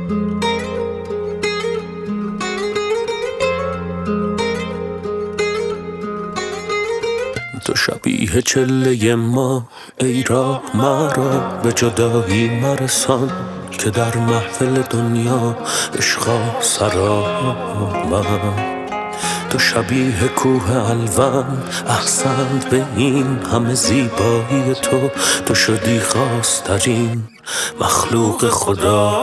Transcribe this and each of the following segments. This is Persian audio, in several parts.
تو شبیه چله ما ای راه مرا به جدایی مرسان که در محفل دنیا عشقا سرا من. تو شبیه کوه الوان احسنت به این همه زیبایی تو شدی خواسترین مخلوق خدا.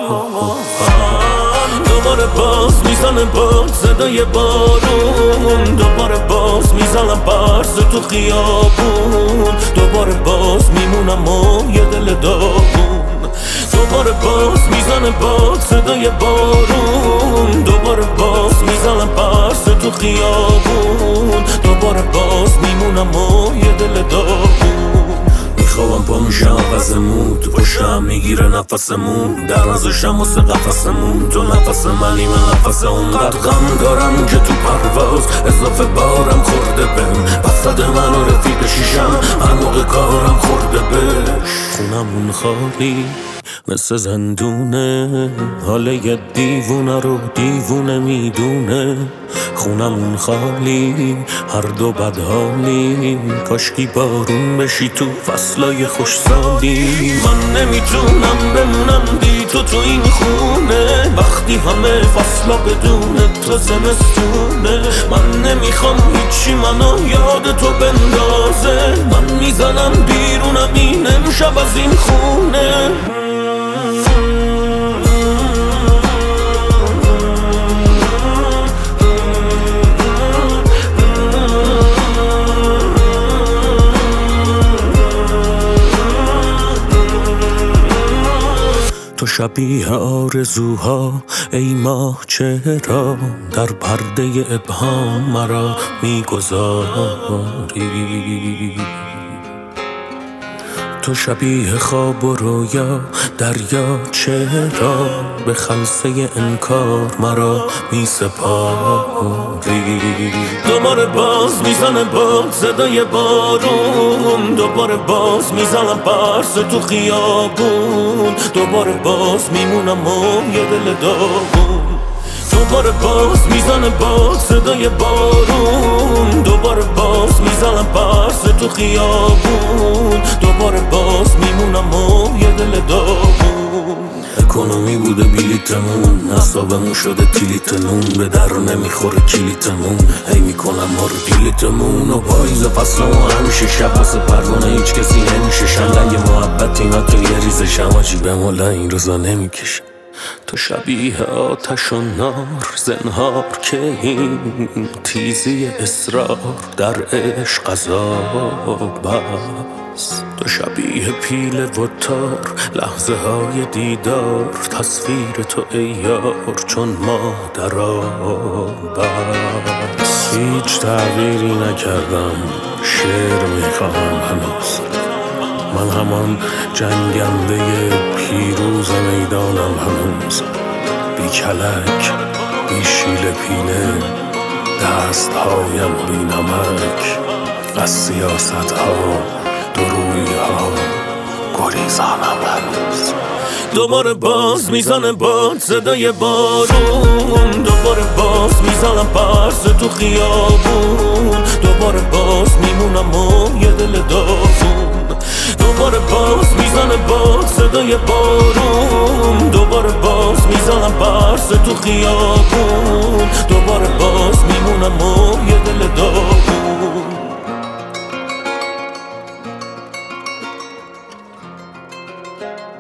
دوباره باز میزنه باد صدای بارون، دوباره باز میزنم برس تو خیابون، دوباره باز میمونم و یه دل داغون. دوباره باز میزنه باد صدای بارون، دوباره باز میزنم برس تو خیابون، دوباره باز میمونم و یه دل داغون. میخوام پا میشم عوضمون، تو پشتم میگیره نفسمون، در نزشم واسه قفسمون، تو نفس منی من نفس اونقدر غم دارم که تو پرواز اضافه بارم خورده بهم، وسط من و رفیق شیشم هر موقع کارم خورده بهش. خونمون خالی مثل زندونه، حال یه دیوونه رو دیوونه میدونه. خونمون خالی هر دو بدحالی، کاشکی بارون بشی تو فصلای خوشسالی. من نمیتونم بمونم بی تو این خونه، وقتی همه فصلا بدون تو زمستونه. من نمیخوام هیچی منو یاد تو بندازه، من میزنم بیرونم این امشب از این خونه. تو شبیه آرزوها ای ماه چرا در پرده ابهام مرا میگذاری. تو شبیه خواب و رویا دریا چرا به خلسه انکار مرا میسپاری. دوباره باز میزنه باد صدای بارون، دوباره باز میزنم برس تو خیابون، دوباره باز میمونم و یه دل داغون. دوباره باز میزنه باد صدای بارون، دوباره باز میزنم برس تو خیابون، دوباره باز میمونم و یه دل داغون. اکونومی بوده بلیتمون، اعصابمون شده تیلیتمون، به در نمیخوره کلیتمون، هی میکنم ما رو دیلیتمون. و پاییز فصلمون همیشه شب واسه پروانه هیچ کسی نمیشه شنگ محبت اینا تو یه ریزشم عجیبه مولا این روزا نمیکشم. تو شبیه آتش و نار زنهار که این تیزی اصرار در عشق عذاب است. تو شبیه پیل و تار لحظه های دیدار، تصویر تو ای یار چون ما در آب است. هیچ تغییری نکردم شعر میخواهم هنوز، من همان جنگنده پیروز میدانم هنوز. بی کلک بی شیل پینه دستهایم بی نمک، از سیاست ها درویی ها گریزانم هنوز. دوباره باز میزنه باد صدای بارون، دوباره باز میزنم برس تو خیابون، دوباره باز میمونم و یه دل داغون. دوباره باز میزنه باد صدای بارون، دوباره باز میزنم برس تو خیابون، دوباره باز میمونم و یه دل داغون.